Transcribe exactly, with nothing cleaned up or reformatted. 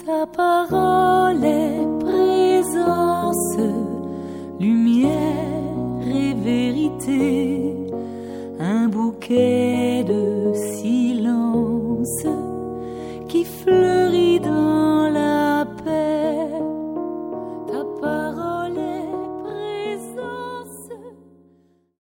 Ta parole est présence, lumière et vérité, un bouquet